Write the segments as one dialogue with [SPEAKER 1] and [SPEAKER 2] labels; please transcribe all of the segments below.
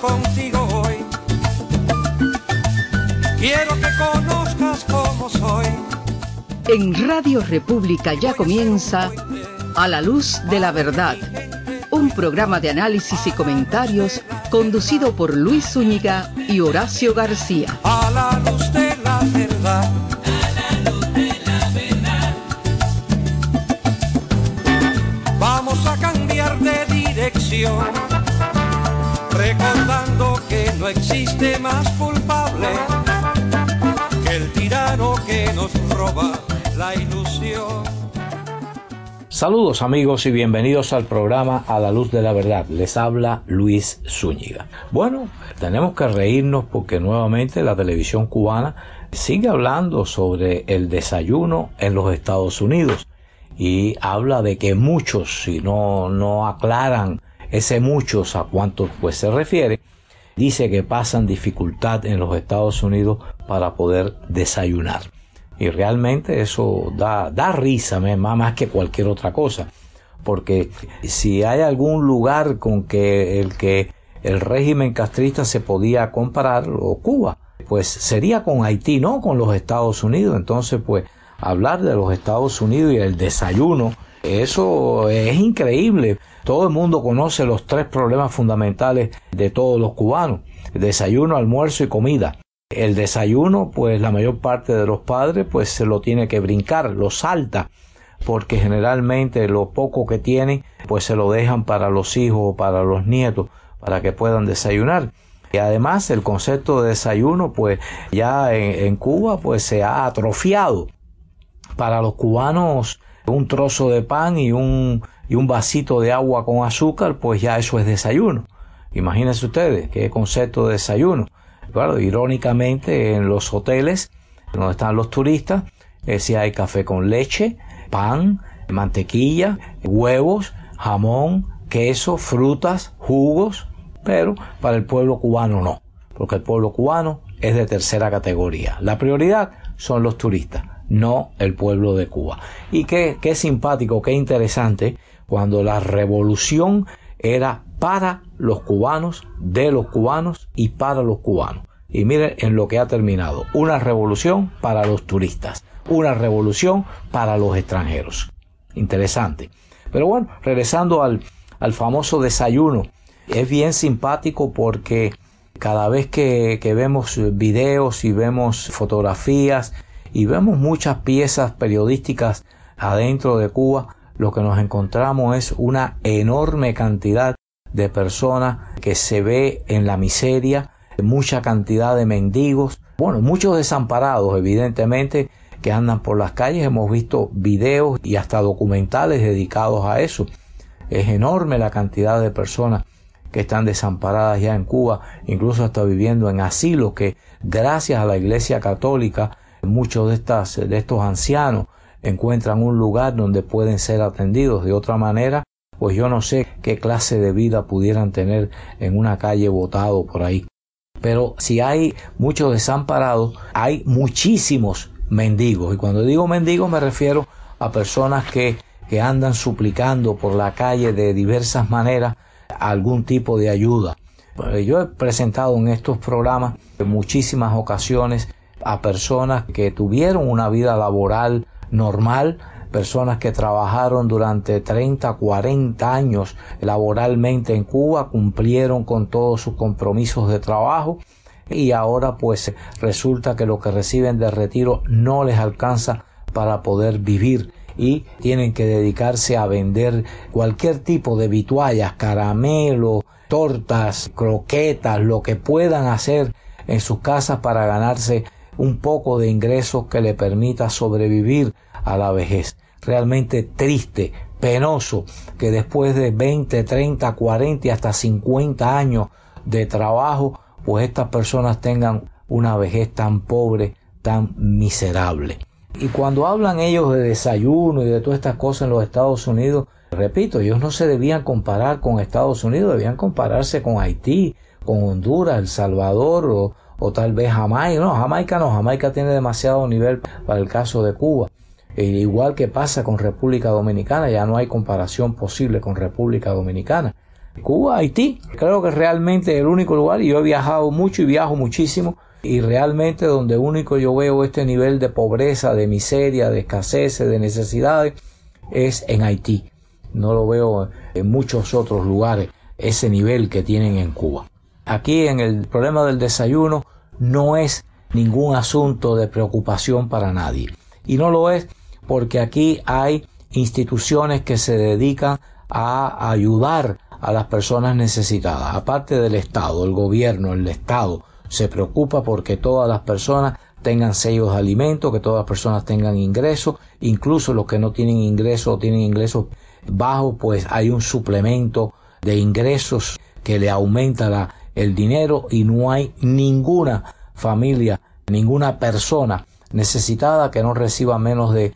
[SPEAKER 1] contigo hoy. Quiero que conozcas cómo soy.
[SPEAKER 2] En Radio República ya comienza A la Luz de la Verdad, un programa de análisis y comentarios conducido por Luis Zúñiga y Horacio García.
[SPEAKER 1] A la luz de la verdad.
[SPEAKER 3] A la luz de la verdad.
[SPEAKER 1] Vamos a cambiar de dirección, recordando que no existe más culpable que el tirano que nos roba la ilusión.
[SPEAKER 4] Saludos amigos y bienvenidos al programa A la Luz de la Verdad. Les habla Luis Zúñiga. Bueno, tenemos que reírnos porque nuevamente la televisión cubana sigue hablando sobre el desayuno en los Estados Unidos y habla de que muchos, si no aclaran ese muchos a cuántos pues se refiere, dice que pasan dificultad en los Estados Unidos para poder desayunar. Y realmente eso da risa más que cualquier otra cosa. Porque si hay algún lugar con que el régimen castrista se podía comparar, o Cuba, pues sería con Haití, no con los Estados Unidos. Entonces, pues, hablar de los Estados Unidos y el desayuno, eso es increíble. Todo el mundo conoce los tres problemas fundamentales de todos los cubanos: desayuno, almuerzo y comida. El desayuno, pues la mayor parte de los padres pues se lo tiene que brincar, lo salta, porque generalmente lo poco que tienen pues se lo dejan para los hijos o para los nietos para que puedan desayunar. Y además el concepto de desayuno pues ya en Cuba pues se ha atrofiado. Para los cubanos un trozo de pan y un vasito de agua con azúcar, pues ya eso es desayuno. Imagínense ustedes qué concepto de desayuno. Claro, irónicamente en los hoteles donde están los turistas, sí hay café con leche, pan, mantequilla, huevos, jamón, queso, frutas, jugos, pero para el pueblo cubano no, porque el pueblo cubano es de tercera categoría. La prioridad son los turistas, no el pueblo de Cuba. Y qué simpático, qué interesante, cuando la revolución era para los cubanos, de los cubanos y para los cubanos. Y miren en lo que ha terminado: una revolución para los turistas, una revolución para los extranjeros. Interesante. Pero bueno, regresando al famoso desayuno, es bien simpático porque cada vez que vemos videos y vemos fotografías y vemos muchas piezas periodísticas adentro de Cuba, lo que nos encontramos es una enorme cantidad de personas que se ve en la miseria, mucha cantidad de mendigos, bueno, muchos desamparados evidentemente que andan por las calles. Hemos visto videos y hasta documentales dedicados a eso. Es enorme la cantidad de personas que están desamparadas ya en Cuba, incluso hasta viviendo en asilos, que gracias a la Iglesia Católica muchos de estos ancianos encuentran un lugar donde pueden ser atendidos. De otra manera, pues yo no sé qué clase de vida pudieran tener en una calle botado por ahí. Pero si hay muchos desamparados, hay muchísimos mendigos. Y cuando digo mendigos me refiero a personas que andan suplicando por la calle de diversas maneras algún tipo de ayuda. Yo he presentado en estos programas en muchísimas ocasiones a personas que tuvieron una vida laboral normal, personas que trabajaron durante 30, 40 años laboralmente en Cuba, cumplieron con todos sus compromisos de trabajo y ahora pues resulta que lo que reciben de retiro no les alcanza para poder vivir y tienen que dedicarse a vender cualquier tipo de vituallas, caramelos, tortas, croquetas, lo que puedan hacer en sus casas para ganarse un poco de ingresos que le permita sobrevivir a la vejez. Realmente triste, penoso, que después de 20, 30, 40 y hasta 50 años de trabajo, pues estas personas tengan una vejez tan pobre, tan miserable. Y cuando hablan ellos de desayuno y de todas estas cosas en los Estados Unidos, repito, ellos no se debían comparar con Estados Unidos, debían compararse con Haití, con Honduras, El Salvador o tal vez Jamaica. No, Jamaica tiene demasiado nivel para el caso de Cuba. Igual que pasa con República Dominicana, ya no hay comparación posible con República Dominicana. Cuba, Haití, creo que realmente es el único lugar, y yo he viajado mucho y viajo muchísimo, y realmente donde único yo veo este nivel de pobreza, de miseria, de escasez, de necesidades, es en Haití. No lo veo en muchos otros lugares, ese nivel que tienen en Cuba. Aquí en el problema del desayuno no es ningún asunto de preocupación para nadie. Y no lo es porque aquí hay instituciones que se dedican a ayudar a las personas necesitadas. Aparte del Estado, el gobierno, el Estado se preocupa porque todas las personas tengan sellos de alimentos, que todas las personas tengan ingresos, incluso los que no tienen ingresos o tienen ingresos bajos, pues hay un suplemento de ingresos que le aumenta el dinero, y no hay ninguna familia, ninguna persona necesitada que no reciba menos de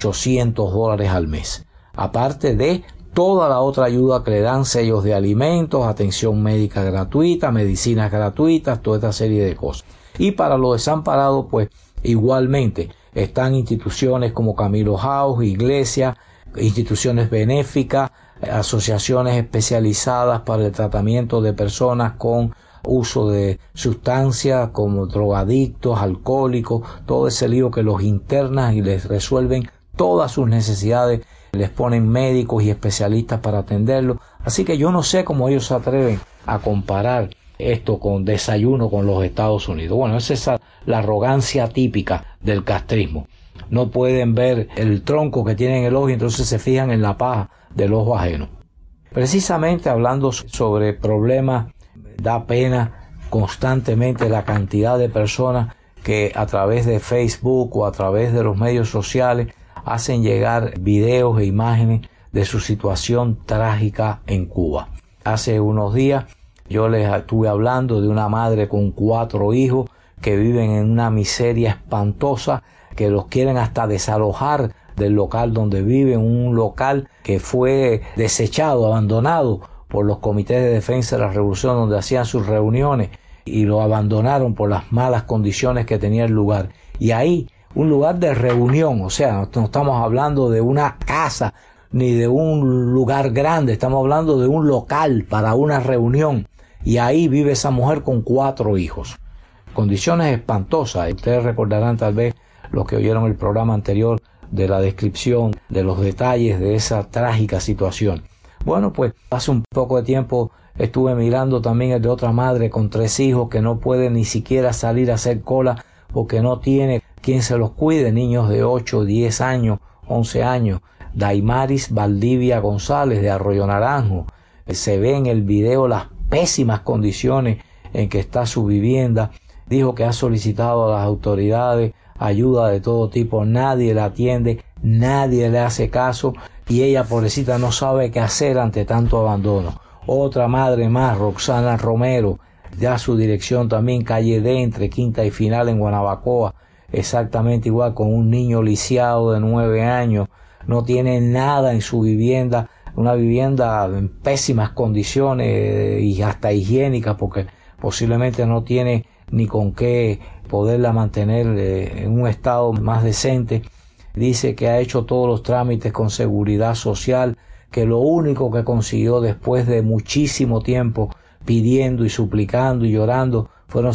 [SPEAKER 4] $800 al mes. Aparte de toda la otra ayuda que le dan, sellos de alimentos, atención médica gratuita, medicinas gratuitas, toda esta serie de cosas. Y para los desamparados, pues igualmente están instituciones como Camilo House, iglesias, instituciones benéficas, asociaciones especializadas para el tratamiento de personas con uso de sustancias como drogadictos, alcohólicos, todo ese lío que los internan y les resuelven todas sus necesidades, les ponen médicos y especialistas para atenderlos. Así que yo no sé cómo ellos se atreven a comparar esto con desayuno con los Estados Unidos. Bueno, esa es la arrogancia típica del castrismo. No pueden ver el tronco que tiene en el ojo y entonces se fijan en la paja del ojo ajeno. Precisamente hablando sobre problemas, da pena constantemente la cantidad de personas que a través de Facebook o a través de los medios sociales hacen llegar videos e imágenes de su situación trágica en Cuba. Hace unos días yo les estuve hablando de una madre con 4 hijos que viven en una miseria espantosa, que los quieren hasta desalojar del local donde viven, un local que fue desechado, abandonado por los comités de defensa de la revolución donde hacían sus reuniones, y lo abandonaron por las malas condiciones que tenía el lugar. Y ahí, un lugar de reunión, o sea, no estamos hablando de una casa ni de un lugar grande, estamos hablando de un local para una reunión, y ahí vive esa mujer con 4 hijos. Condiciones espantosas. Ustedes recordarán tal vez los que oyeron el programa anterior de la descripción de los detalles de esa trágica situación. Bueno, pues hace un poco de tiempo estuve mirando también el de otra madre con 3 hijos que no puede ni siquiera salir a hacer cola porque no tiene quien se los cuide, niños de 8, 10 años, 11 años. Daimaris Valdivia González de Arroyo Naranjo. Se ve en el video las pésimas condiciones en que está su vivienda. Dijo que ha solicitado a las autoridades ayuda de todo tipo, nadie la atiende, nadie le hace caso, y ella, pobrecita, no sabe qué hacer ante tanto abandono. Otra madre más, Roxana Romero, ya su dirección también, calle D, entre Quinta y Final en Guanabacoa, exactamente igual, con un niño lisiado de 9 años, no tiene nada en su vivienda, una vivienda en pésimas condiciones y hasta higiénicas, porque posiblemente no tiene ni con qué poderla mantener en un estado más decente. Dice que ha hecho todos los trámites con seguridad social, que lo único que consiguió después de muchísimo tiempo pidiendo y suplicando y llorando fueron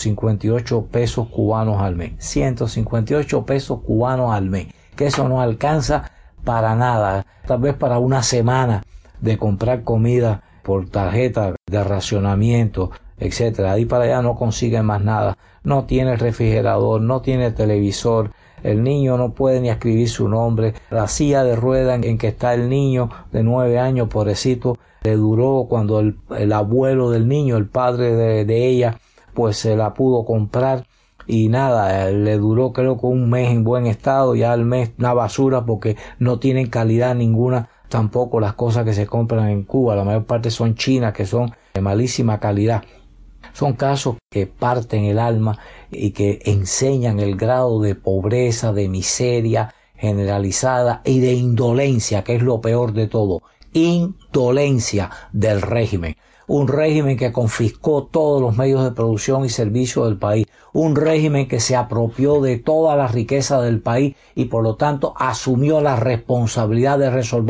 [SPEAKER 4] 158 pesos cubanos al mes. 158 pesos cubanos al mes, que eso no alcanza para nada, tal vez para una semana de comprar comida por tarjeta de racionamiento, etcétera. Ahí para allá no consigue más nada. No tiene refrigerador, no tiene televisor. El niño no puede ni escribir su nombre. La silla de ruedas en que está el niño de 9 años, pobrecito, le duró cuando el abuelo del niño, el padre de ella, pues se la pudo comprar. Y nada, le duró creo que un mes en buen estado, ya al mes una basura porque no tienen calidad ninguna tampoco las cosas que se compran en Cuba. La mayor parte son chinas, que son de malísima calidad. Son casos que parten el alma y que enseñan el grado de pobreza, de miseria generalizada y de indolencia, que es lo peor de todo. Indolencia del régimen. Un régimen que confiscó todos los medios de producción y servicio del país. Un régimen que se apropió de toda la riqueza del país y por lo tanto asumió la responsabilidad de resolver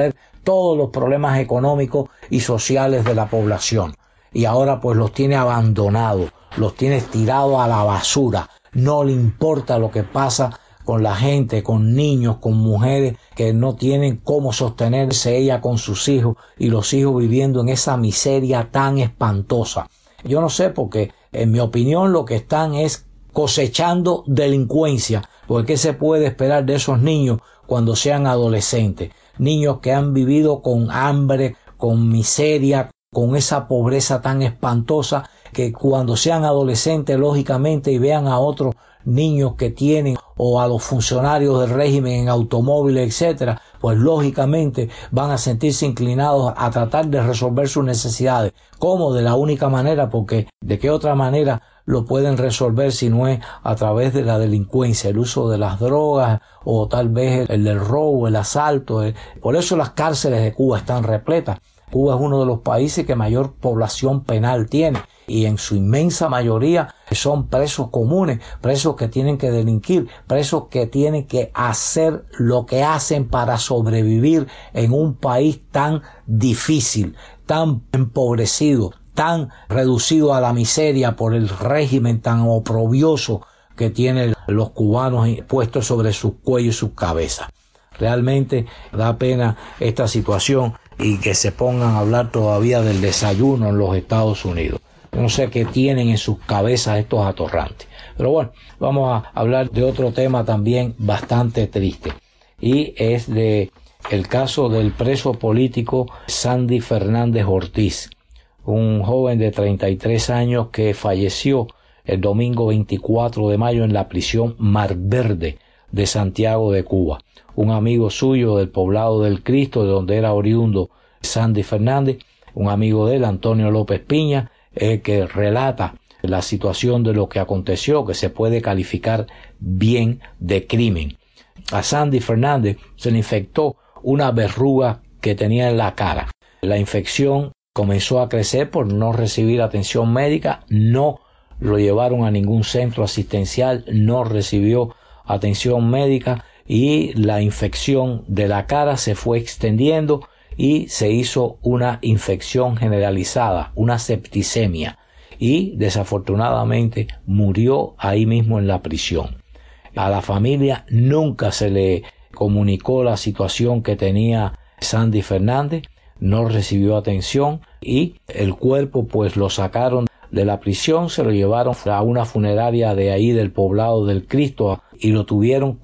[SPEAKER 4] todos los problemas económicos y sociales de la población. Y ahora pues los tiene abandonados, los tiene tirados a la basura. No le importa lo que pasa con la gente, con niños, con mujeres que no tienen cómo sostenerse, ella con sus hijos y los hijos viviendo en esa miseria tan espantosa. Yo no sé, porque en mi opinión lo que están es cosechando delincuencia, porque ¿qué se puede esperar de esos niños cuando sean adolescentes? Niños que han vivido con hambre, con miseria, con esa pobreza tan espantosa, que cuando sean adolescentes, lógicamente, y vean a otros niños que tienen, o a los funcionarios del régimen en automóviles, etcétera, pues lógicamente van a sentirse inclinados a tratar de resolver sus necesidades. ¿Cómo? De la única manera, porque ¿de qué otra manera lo pueden resolver si no es a través de la delincuencia, el uso de las drogas, o tal vez el del robo, el asalto? Por eso las cárceles de Cuba están repletas. Cuba es uno de los países que mayor población penal tiene, y en su inmensa mayoría son presos comunes, presos que tienen que delinquir, presos que tienen que hacer lo que hacen para sobrevivir en un país tan difícil, tan empobrecido, tan reducido a la miseria por el régimen tan oprobioso que tienen los cubanos puestos sobre sus cuellos y sus cabezas. Realmente da pena esta situación, y que se pongan a hablar todavía del desayuno en los Estados Unidos. No sé qué tienen en sus cabezas estos atorrantes. Pero bueno, vamos a hablar de otro tema también bastante triste, y es de el caso del preso político Sandy Fernández Ortiz, un joven de 33 años que falleció el domingo 24 de mayo en la prisión Mar Verde de Santiago de Cuba. Un amigo suyo del Poblado del Cristo, de donde era oriundo Sandy Fernández, un amigo de él, Antonio López Piña, que relata la situación de lo que aconteció, que se puede calificar bien de crimen. A Sandy Fernández se le infectó una verruga que tenía en la cara. La infección comenzó a crecer por no recibir atención médica, no lo llevaron a ningún centro asistencial, no recibió atención médica, y la infección de la cara se fue extendiendo y se hizo una infección generalizada, una septicemia, y desafortunadamente murió ahí mismo en la prisión. A la familia nunca se le comunicó la situación que tenía Sandy Fernández, no recibió atención, y el cuerpo pues lo sacaron de la prisión, se lo llevaron a una funeraria de ahí del Poblado del Cristo, y lo tuvieron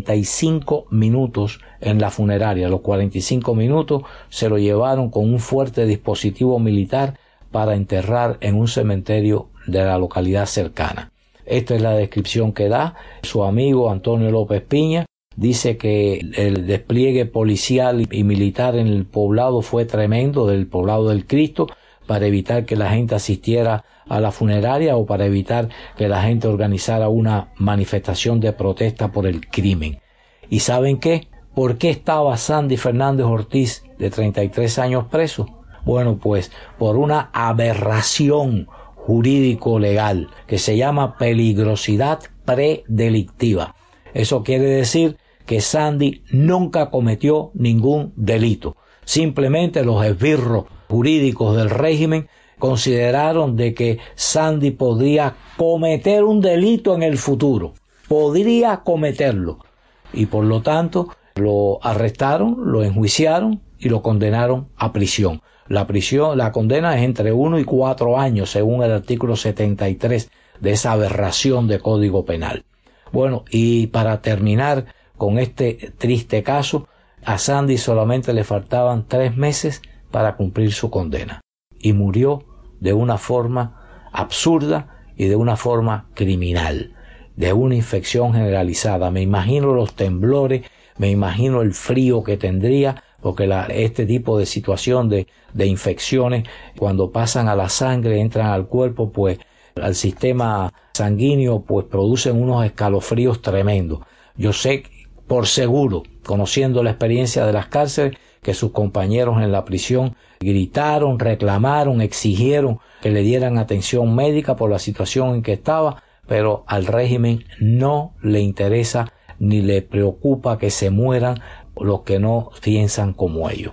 [SPEAKER 4] 45 minutos en la funeraria. A los 45 minutos se lo llevaron con un fuerte dispositivo militar para enterrar en un cementerio de la localidad cercana. Esta es la descripción que da su amigo Antonio López Piña. Dice que el despliegue policial y militar en el poblado fue tremendo, del Poblado del Cristo, para evitar que la gente asistiera a la funeraria, o para evitar que la gente organizara una manifestación de protesta por el crimen. ¿Y saben qué? ¿Por qué estaba Sandy Fernández Ortiz, de 33 años, preso? Bueno, pues por una aberración jurídico-legal que se llama peligrosidad predelictiva. Eso quiere decir que Sandy nunca cometió ningún delito. Simplemente los esbirros jurídicos del régimen consideraron de que Sandy podría cometer un delito en el futuro, podría cometerlo, y por lo tanto lo arrestaron, lo enjuiciaron y lo condenaron a prisión. La condena es entre 1 y 4 años, según el artículo 73 de esa aberración de Código Penal. Bueno, y para terminar con este triste caso, a Sandy solamente le faltaban 3 meses para cumplir su condena, y murió de una forma absurda y de una forma criminal, de una infección generalizada. Me imagino los temblores, me imagino el frío que tendría, porque este tipo de situación de infecciones, cuando pasan a la sangre, entran al cuerpo, pues al sistema sanguíneo, pues producen unos escalofríos tremendos. Yo sé por seguro, conociendo la experiencia de las cárceles, que sus compañeros en la prisión gritaron, reclamaron, exigieron que le dieran atención médica por la situación en que estaba, pero al régimen no le interesa ni le preocupa que se mueran los que no piensan como ellos.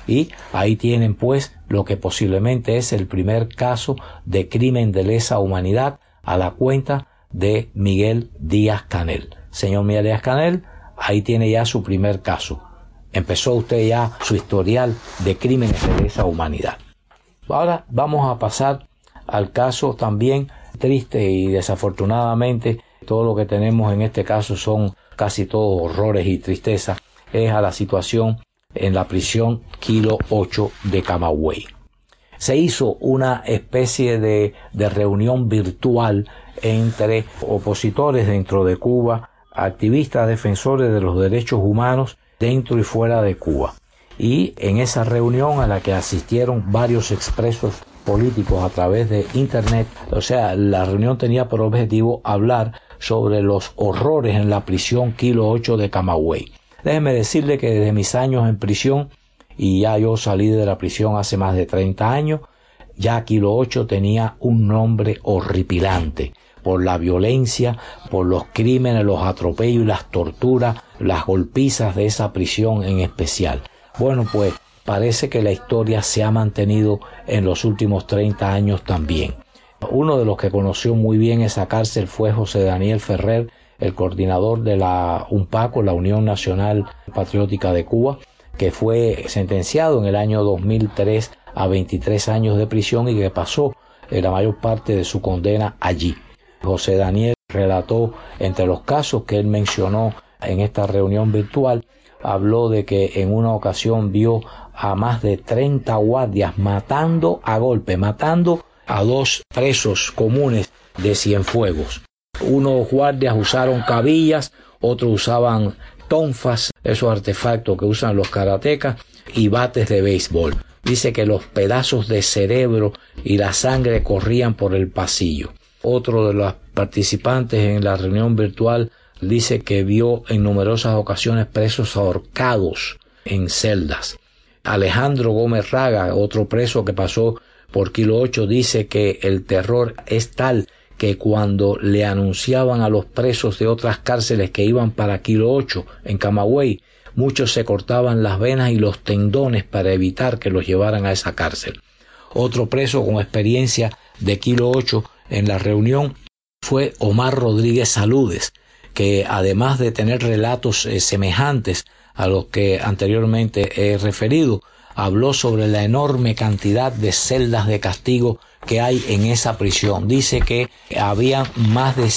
[SPEAKER 4] Y ahí tienen pues lo que posiblemente es el primer caso de crimen de lesa humanidad a la cuenta de Miguel Díaz-Canel. Señor Miguel Díaz-Canel, ahí tiene ya su primer caso. Empezó usted ya su historial de crímenes de lesa humanidad. Ahora vamos a pasar al caso también triste y desafortunadamente todo lo que tenemos en este caso son casi todos horrores y tristeza. Es a la situación en la prisión Kilo 8 de Camagüey. Se hizo una especie de reunión virtual entre opositores dentro de Cuba, activistas defensores de los derechos humanos dentro y fuera de Cuba. Y en esa reunión a la que asistieron varios expresos políticos a través de internet, o sea, la reunión tenía por objetivo hablar sobre los horrores en la prisión Kilo 8 de Camagüey. Déjeme decirle que desde mis años en prisión, y ya yo salí de la prisión hace más de 30 años, ya Kilo 8 tenía un nombre horripilante por la violencia, por los crímenes, los atropellos y las torturas, las golpizas de esa prisión en especial. Bueno, pues parece que la historia se ha mantenido en los últimos 30 años también. Uno de los que conoció muy bien esa cárcel fue José Daniel Ferrer, el coordinador de la UNPACO, la Unión Nacional Patriótica de Cuba, que fue sentenciado en el año 2003 a 23 años de prisión y que pasó la mayor parte de su condena allí. José Daniel relató entre los casos que él mencionó en esta reunión virtual, habló de que en una ocasión vio a más de 30 guardias matando a golpe, matando a dos presos comunes de Cienfuegos. Unos guardias usaron cabillas, otros usaban tonfas, esos artefactos que usan los karatecas, y bates de béisbol. Dice que los pedazos de cerebro y la sangre corrían por el pasillo. Otro de los participantes en la reunión virtual dice que vio en numerosas ocasiones presos ahorcados en celdas. Alejandro Gómez Raga, otro preso que pasó por Kilo 8, dice que el terror es tal que cuando le anunciaban a los presos de otras cárceles que iban para Kilo 8 en Camagüey, muchos se cortaban las venas y los tendones para evitar que los llevaran a esa cárcel. Otro preso con experiencia de Kilo 8 en la reunión fue Omar Rodríguez Saludes, que además de tener relatos semejantes a los que anteriormente he referido, habló sobre la enorme cantidad de celdas de castigo que hay en esa prisión. Dice que había más de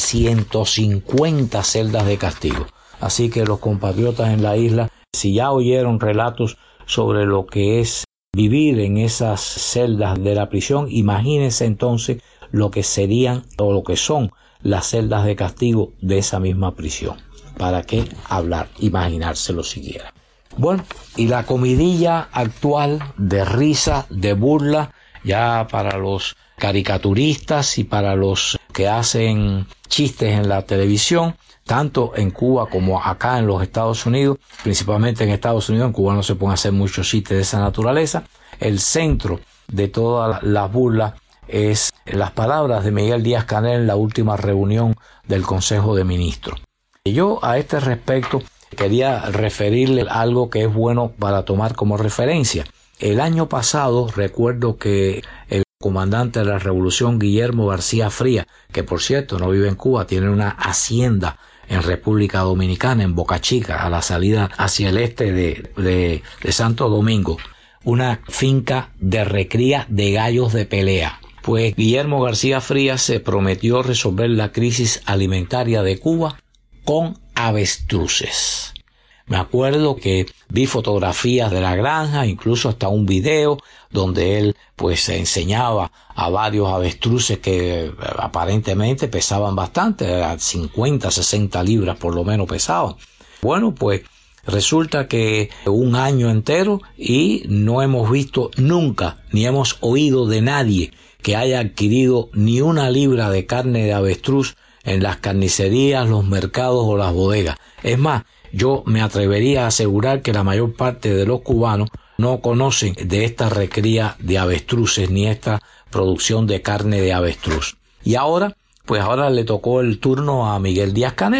[SPEAKER 4] 150 celdas de castigo. Así que los compatriotas en la isla, si ya oyeron relatos sobre lo que es vivir en esas celdas de la prisión, imagínense entonces lo que serían o lo que son las celdas de castigo de esa misma prisión. ¿Para qué hablar? Imaginárselo siquiera. Bueno, y la comidilla actual de risa, de burla, ya para los caricaturistas y para los que hacen chistes en la televisión, tanto en Cuba como acá en los Estados Unidos, principalmente en Estados Unidos. En Cuba no se pueden hacer muchos chistes de esa naturaleza. El centro de todas las burlas es las palabras de Miguel Díaz-Canel en la última reunión del Consejo de Ministros. Y yo a este respecto quería referirle algo que es bueno para tomar como referencia. El año pasado recuerdo que el comandante de la Revolución, Guillermo García Frías, que por cierto no vive en Cuba, tiene una hacienda en República Dominicana, en Boca Chica, a la salida hacia el este de Santo Domingo, una finca de recría de gallos de pelea. Pues Guillermo García Frías se prometió resolver la crisis alimentaria de Cuba con avestruces. Me acuerdo que vi fotografías de la granja, incluso hasta un video donde él pues enseñaba a varios avestruces que aparentemente pesaban bastante, 50, 60 libras por lo menos pesaban. Bueno, pues resulta que un año entero y no hemos visto nunca, ni hemos oído de nadie que haya adquirido ni una libra de carne de avestruz en las carnicerías, los mercados o las bodegas. Es más, yo me atrevería a asegurar que la mayor parte de los cubanos no conocen de esta recría de avestruces ni esta producción de carne de avestruz. Y ahora, pues ahora le tocó el turno a Miguel Díaz-Canel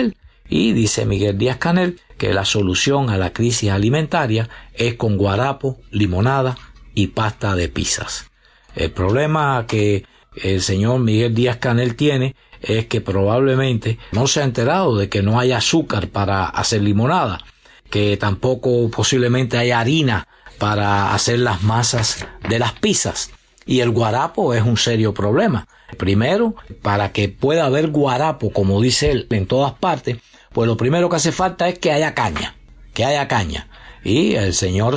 [SPEAKER 4] Y dice Miguel Díaz-Canel que la solución a la crisis alimentaria es con guarapo, limonada y pasta de pizzas. El problema que el señor Miguel Díaz-Canel tiene es que probablemente no se ha enterado de que no hay azúcar para hacer limonada, que tampoco posiblemente hay harina para hacer las masas de las pizzas. Y el guarapo es un serio problema. Primero, para que pueda haber guarapo, como dice él, en todas partes, pues lo primero que hace falta es que haya caña. Y al señor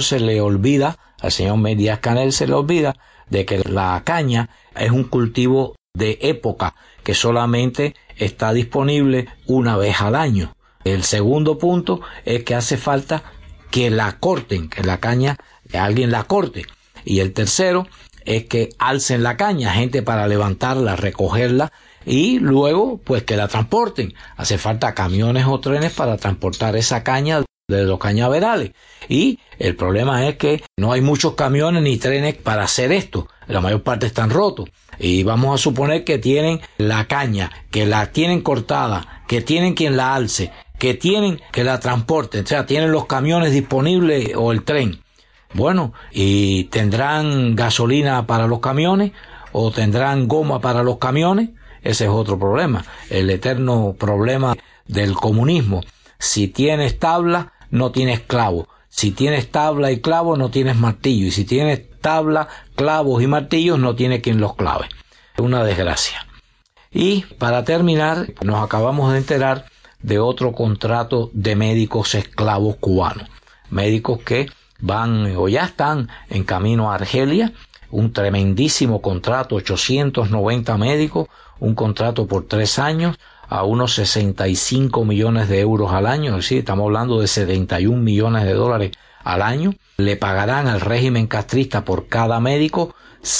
[SPEAKER 4] Miguel Díaz-Canel se le olvida de que la caña es un cultivo de época que solamente está disponible una vez al año. El segundo punto es que hace falta que la corten, que la caña, que alguien la corte. Y el tercero es que alcen la caña, gente para levantarla, recogerla y luego pues que la transporten. Hace falta camiones o trenes para transportar esa caña de los cañaverales. Y el problema es que no hay muchos camiones ni trenes para hacer esto. La mayor parte están rotos. Y vamos a suponer que tienen la caña, que la tienen cortada, que tienen quien la alce, que tienen que la transporten. O sea, tienen los camiones disponibles o el tren. Bueno, ¿y tendrán gasolina para los camiones o tendrán goma para los camiones? Ese es otro problema, el eterno problema del comunismo. Si tienes tabla, no tienes clavo. Si tienes tabla y clavo, no tienes martillo. Y si tienes tabla, clavos y martillos, no tienes quien los clave. Una desgracia. Y para terminar, nos acabamos de enterar de otro contrato de médicos esclavos cubanos. Médicos que van o ya están en camino a Argelia. Un tremendísimo contrato, 890 médicos, un contrato por 3 años, a unos 65 millones de euros al año, es decir, estamos hablando de 71 millones de dólares al año. Le pagarán al régimen castrista por cada médico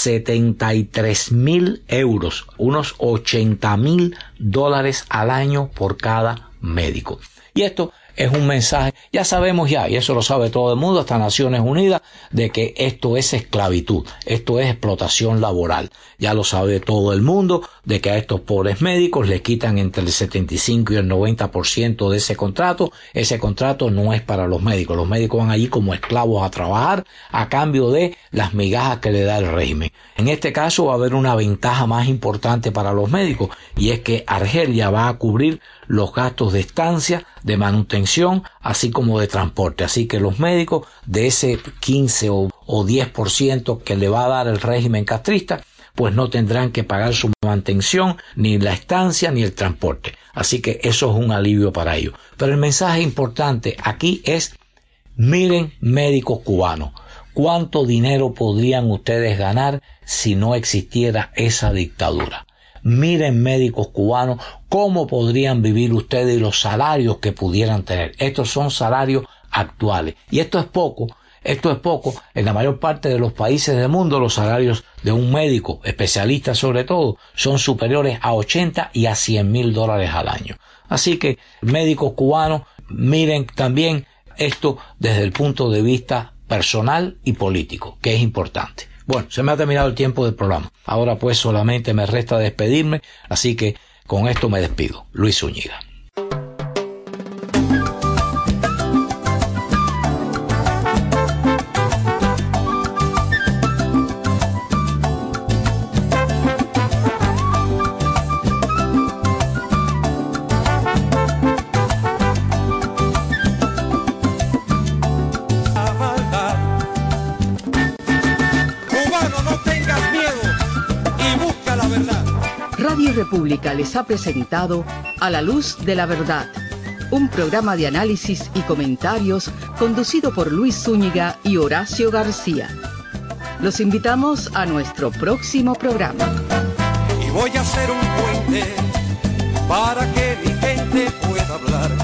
[SPEAKER 4] 73.000 euros, unos 80.000 dólares al año por cada médico. Y esto es un mensaje, ya sabemos ya, y eso lo sabe todo el mundo, hasta Naciones Unidas, de que esto es esclavitud, esto es explotación laboral. Ya lo sabe todo el mundo, de que a estos pobres médicos les quitan entre el 75 y el 90% de ese contrato. Ese contrato no es para los médicos van allí como esclavos a trabajar a cambio de las migajas que le da el régimen. En este caso va a haber una ventaja más importante para los médicos, y es que Argelia va a cubrir los gastos de estancia, de manutención, así como de transporte. Así que los médicos, de ese 15 o 10% que le va a dar el régimen castrista, pues no tendrán que pagar su mantención, ni la estancia, ni el transporte. Así que eso es un alivio para ellos. Pero el mensaje importante aquí es: miren, médicos cubanos, ¿cuánto dinero podrían ustedes ganar si no existiera esa dictadura? Miren, médicos cubanos, cómo podrían vivir ustedes y los salarios que pudieran tener. Estos son salarios actuales. Y esto es poco. En la mayor parte de los países del mundo, los salarios de un médico, especialista sobre todo, son superiores a 80 y a 100.000 dólares al año. Así que, médicos cubanos, miren también esto desde el punto de vista personal y político, que es importante. Bueno, se me ha terminado el tiempo del programa. Ahora pues solamente me resta despedirme, así que con esto me despido. Luis Zúñiga.
[SPEAKER 2] Radio República les ha presentado A la Luz de la Verdad, un programa de análisis y comentarios conducido por Luis Zúñiga y Horacio García. Los invitamos a nuestro próximo programa.
[SPEAKER 1] Y voy a hacer un puente para que mi gente pueda hablar.